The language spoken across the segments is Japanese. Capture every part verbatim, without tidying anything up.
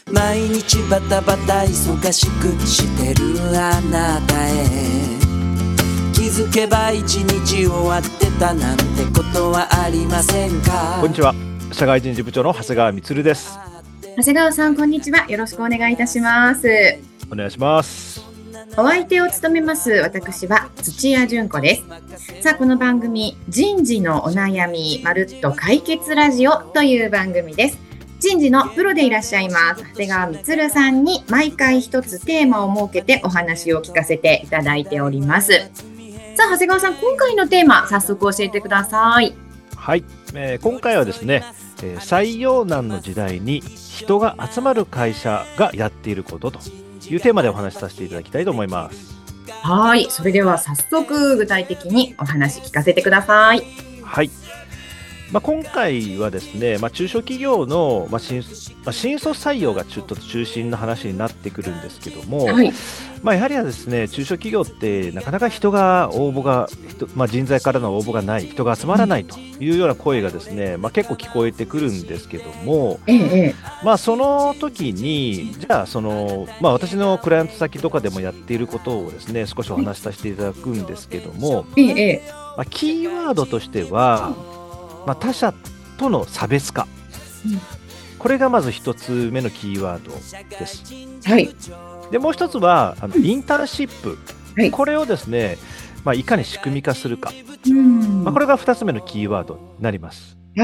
毎日バタバタ忙しくしてるあなたへ気づけば一日終わってたなんてことはありませんか。 こんにちは、社外人事部長の長谷川充です。 長谷川さん、こんにちは。よろしくお願いいたします。 お願いします。 お相手を務めます私は土屋純子です。さあ、この番組、人事のお悩みまるっと解決ラジオという番組です。人事のプロでいらっしゃいます長谷川充さんに毎回一つテーマを設けてお話を聞かせていただいております。さあ、長谷川さん、今回のテーマ早速教えてください。 はい、えー、今回はですね、えー、採用難の時代に人が集まる会社がやっていることというテーマでお話しさせていただきたいと思います。 はい、それでは早速具体的にお話聞かせてください。 はい、まあ、今回はですね、まあ、中小企業の、まあ 新まあ、新卒採用がちょっと中心の話になってくるんですけども、 はい、 まあ、やはりはですね、中小企業ってなかなか人が応募が、まあ、人材からの応募がない、人が集まらないというような声がですね、まあ、結構聞こえてくるんですけども、 ええ、 まあ、その時にじゃあその、まあ、私のクライアント先とかでもやっていることをですね少しお話しさせていただくんですけども、 ええ、 まあ、キーワードとしては、まあ、他社との差別化、 うん、 これがまず一つ目のキーワードです。 はい。 でもう一つはあのインターンシップ、 はい、 これをですね、まあ、いかに仕組み化するか、 うん、 まあ、これが二つ目のキーワードになります。 はい。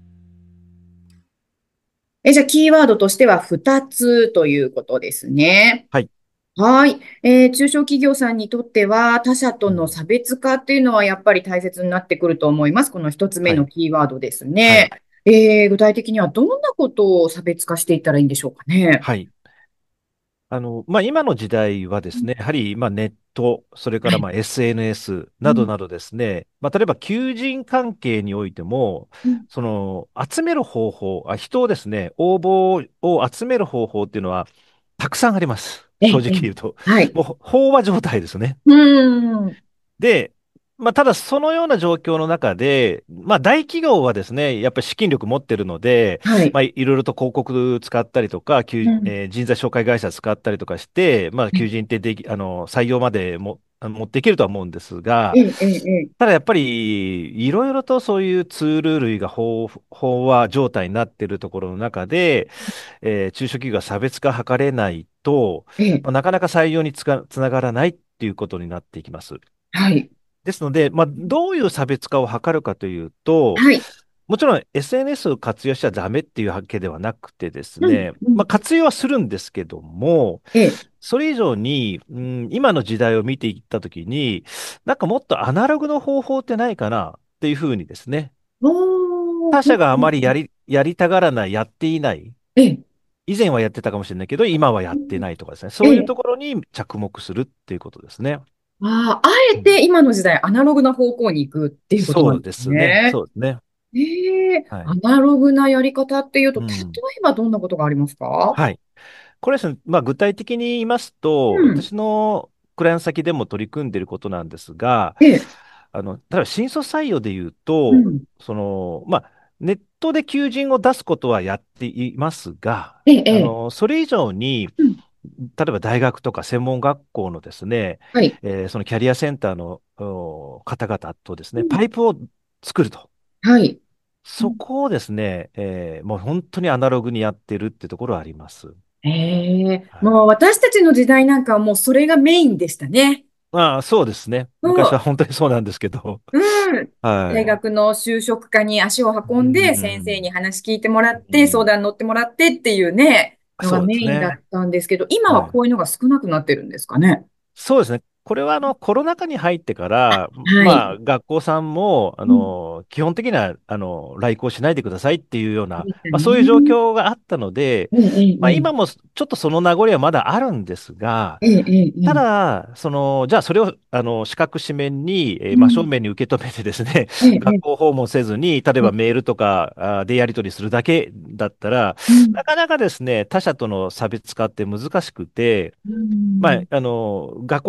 え、じゃあ、キーワードとしてはふたつということですね。 はい、 はい。えー中小企業さんにとっては、他社との差別化っていうのはやっぱり大切になってくると思います。この一つ目はい、 のキーワードですはい、 ね。えー具体的にはどんなことを差別化していったらいいんでしょうかね。 はい。あのまあ、今の時代はですね、やはりまあネット、それからまあはい。 エスエヌエスうん、 などなどですね、まあ、例えば求人関係においても、 うん、 その集める方法、あ、人をですね、応募を集める方法っていうのはたくさんあります。 え、 正直え、 言うと。 はい。 もう飽和状態ですね。 うーん。 で、まあ、ただそのような状況の中で、まあ、大企業はですね、やっぱり資金力持ってるので、 はい。 まあ、いろいろと広告使ったりとか、求うん。 えー人材紹介会社使ったりとかして、まあ、求人ってでき、あの、採用までも、あの持っていけるとは思うんですが、 ええ、ええ、ええ。 ただやっぱり、いろいろとそういうツール類が飽飽和状態になっているところの中で、えー中小企業が差別化図れないと、 ええ、 まあ、なかなか採用につか、つながらないっていうことになっていきます。 はい。 ですので、まあ、どういう差別化を図るかというと、 はい。 もちろん エスエヌエス を活用しちゃダメっていうわけではなくてですうん、 ね、 うん。 まあ、活用はするんですけども、 ええ。 それ以上に、うん、今の時代を見ていったときに、なんかもっとアナログの方法ってないかなっていうふうにですね、 おー。 他社があまりやり、やりたがらない、やっていない、 ええ、 以前はやってたかもしれないけど、今はやってないとかですね、そういうええ。 ところに着目するっていうことですね。 ああ、あえうん、 て今の時代アナログな方向に行くっていうことなそうんですですね。 ね。 そうですね。 ええ、 はい。 アナログなやり方っていうと、例えうん。 ばどんなことがありますか？ はい。これですね、まあ、具体的に言いますと、 うん。 私のクライアント先でも取り組んでいることなんですが、 ええ、 あの、例えば新卒採用で言うと、 うん。 その、まあ、ネットで求人を出すことはやっていますが、 ええ、ええ。 あの、それ以上に、 うん。 例えば大学とか専門学校のですね、 はい。 えーそのキャリアセンターのお方々とですね、 うん。 パイプを作ると。 はい。うそん。 こをですね、えーもう本当にアナログにやってるってところはあります。 ええ、 はい。 もう私たちの時代なんかはもうそれがメインでしたね。 まあ、そうですね。昔はそう。 本当にそうなんですけど。 うん。 はい。 大学の就職課に足をう運んで、先生ん。 に話聞いてもらって、相うん。 談乗ってもらってっていうね、のがそうでメインだっすね。 たんですけど、今ははい。 こういうのが少なくなってるんですかね。 そうですね。これはあのコロナ禍に入ってから、 はい。 まあ、学校さんもあうん。 の基本的にはあの来校しないでくださいっていうような、 でしたまあ、そういう状ね。 況があったので、 ええ、 まあ、 ええ、 今もちょっとその名残はまだあるんですが、 ええ、ええ、えたえ。 だ、その、じゃあそれを、あの、四角四面に、えー真正うん。 面に受け止めてですね、 ええ、え学校訪問せずに、例ええ、えばえ。 メールとかあーでやり取りするだけだったら、 うん。 なかなかですね、他者との差別化って難しくて、 うまあ、 ん。 あの、学校さんから、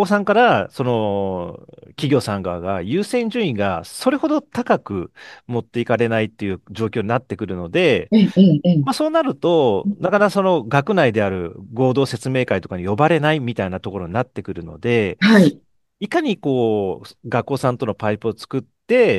が、その、企業さん側が優先順位がそれほど高く持っていかれないっていう状況になってくるので、 ええ、ええ、ええ。 まあ、そうなると、なかなかその学内である合同説明会とかに呼ばれないみたいなところになってくるので、 はい。 いかにこう、学校さんとのパイプを作って、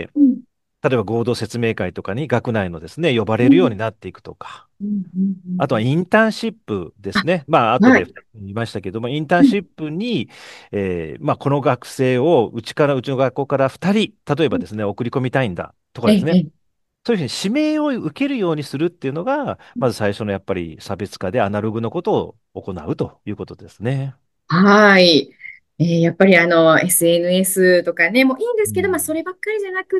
うん、 例えば合同説明会とかに学内のですね、呼ばれるよううん、 になっていくとか、 うん、うん、 あとはインターンシップですね。まあ、 あ、 後ではい。 言いましたけども、インターうん、 ンシップに、えーまあ、この学生をうちから、うちの学校からふたり、例えばですね、送り込みたいんだとかええ、 ですね、 ええ。 そういうふうに指名を受けるようにするっていうのが、まず最初のやっぱり差別化でアナログのことを行うということですね。 はい。えーやっぱりあの、エスエヌエス とかね、もういいんですけど、まあ、 うん。 そればっかりじゃなくって、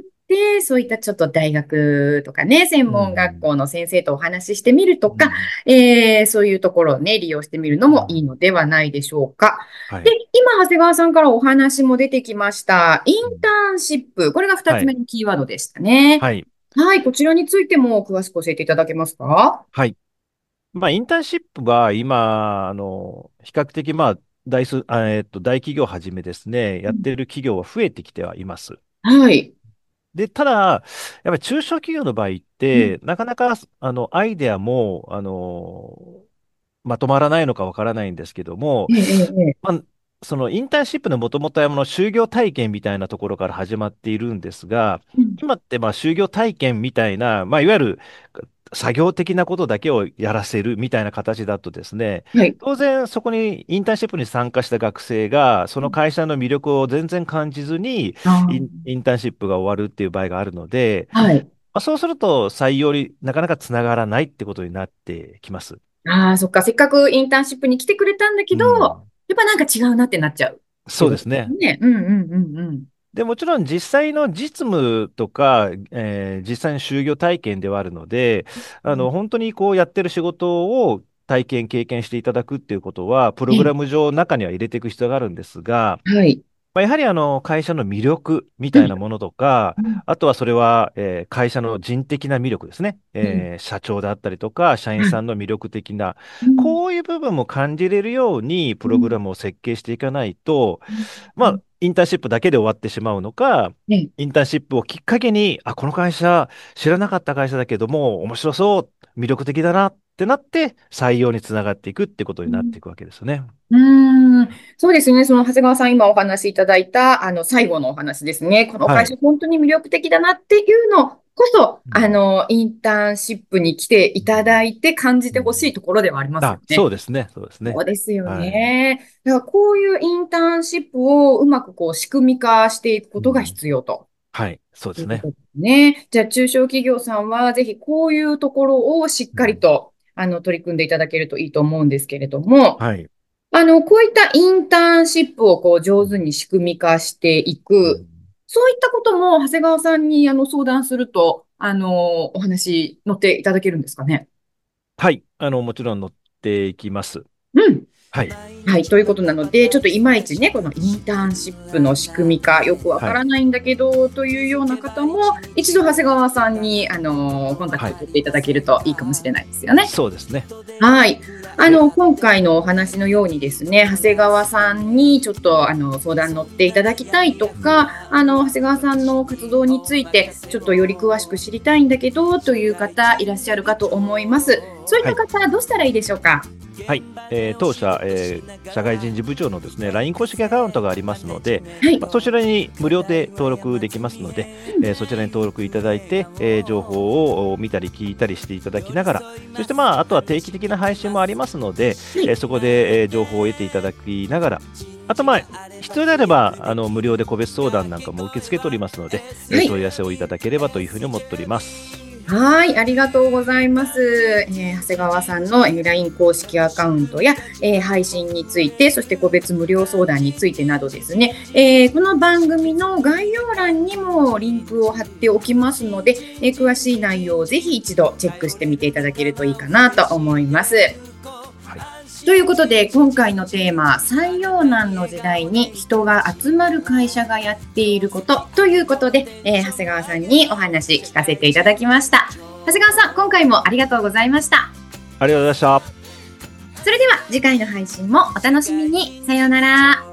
そういったちょっと大学とかね、専う門学ん。 校の先生とお話ししてみるとか、 うん。 えーそういうところをね、利用してみるのうん。 もいいのではないでしょうか。で、 はい。 今、長谷川さんからお話も出てきました、インうん。 ターンシップ。これが二はい。 つ目のキーワードでしたね。 はい。 はい、こちらについても詳しく教えていただけますか？ はい。まあ、インターンシップは今、あの、比較的、まあ、大数、あえっと、大企業をはじめですね、やっうん、 ている企業は増えてきてはいます。 はい。 で、ただ、やっぱり中小企業の場合っうん、 て、なかなか、あの、アイデアも、あの、まとまらないのかわからないんですけども、 ええ、ええ、ええ。 まあ、そのインターンシップのもともとはあの就業体験みたいなところから始まっているんですが、 うん、 今ってまあ就業体験みたいな、まあ、いわゆる作業的なことだけをやらせるみたいな形だとですね、 はい。 当然そこにインターンシップに参加した学生が、その会社の魅力を全然感じずにあイン、インターンシップが終わるっていう場合があるので、 あ、はい。 まあ、そうすると採用になかなかつながらないってことになってきます。 ああ、そっか。せっかくインターンシップに来てくれたんだけうど、 ん。 やっぱなんか違うなってなっちゃうっていうことでそうですね。 すね。うんうんうんうん。 で、もちろん実際の実務とか、えー実際の就業体験ではあるので、あの、本当にこうやってる仕事を体験、経験していただくっていうことは、プログラえ、 ム上中には入れていく必要があるんですが、 はい。 まあ、やはりあの会社の魅力みうんたいなものとか、 うんあとはそれは、えー会社の人的な魅力ですね、 うん。 えー社長だったりとか、社員はい。 さんの魅力的な、 うんこういう部分も感じれるように、プログうんラムを設計していかないと、 うんまあ、 うん。 インターンシップだけで終わってしまうのか、 ね。 インターンシップをきっかけに、あ、この会社、知らなかった会社だけども、面白そう、魅力的だなってなって、採用につながっていくってことになっていくわけですね。 うーん、そうですね。その長谷川さん、今お話しいただいた、あの、最後のお話ですね。この会社、 はい。 本当に魅力的だなっていうのこそ、 うん。 あの、インターンシップに来ていただいて感じうん。 てほしいところではありますよあ、そね。 うですね。そうですね。 そうですよはい。 ね。だからこういうインターンシップをうまくこう仕組み化していくことがうん。 必要とはい。そうですね。 いうことですね。じゃあ、中小企業さんはぜひこういうところをしっうん。 かりと、あの、取り組んでいただけるといいと思うんですけれども、 はい。 あの、こういったインターンシップをこう上手に仕組み化していく、 うん。 そういったことも長谷川さんにあの相談すると、あの、お話乗っていただけるんですかね。 はい。あの、もちろん乗っていきます。 うん。 はい。 はい、ということなので、ちょっといまいちね、このインターンシップの仕組み化、よくわはい。 からないんだけど、というような方も、一度長谷川さんに、あのコンタクはい。 ト取っていただけるといいかもしれないですよね。 そうですね。 はい。あで、 の、今回のお話のようにですね、長谷川さんにちょっと、あの、相談乗っていただきたいとうん。 か、あの、長谷川さんの活動について、ちょっとより詳しく知りたいんだけど、という方いらっしゃるかと思います。そういっはい。 た方、どうしたらいいでしょうか？ はい。えー当社、えー社外人事部長のですね、ライン 公式アカウントがありますので、 はい。 まあ、そちらに無料で登録できますので、えーそちらに登録いただいて、えー情報を見たり聞いたりしていただきながら、そしてまあ、あとは定期的な配信もありますので、 はい。 えーそこで、えー情報を得ていただきながら、あとまあ、必要であれば、あの、無料で個別相談なんかも受け付けておりますので、えはい。 ー問い合わせをいただければというふうに思っております。 はい、ありがとうございます。えー長谷川さんの、えー ライン 公式アカウントや、えー配信について、そして個別無料相談についてなどですね、えーこの番組の概要欄にもリンクを貼っておきますので、えー詳しい内容をぜひ一度チェックしてみていただけるといいかなと思います。 はい。 ということで、今回のテーマ、採用難の時代に人が集まる会社がやっていることということで、えー長谷川さんにお話聞かせていただきました。長谷川さん、今回もありがとうございました。 ありがとうございました。 それでは次回の配信もお楽しみに。さようなら。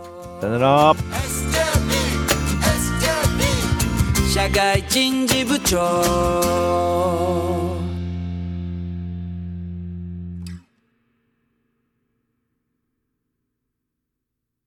さよなら。 社外人事部長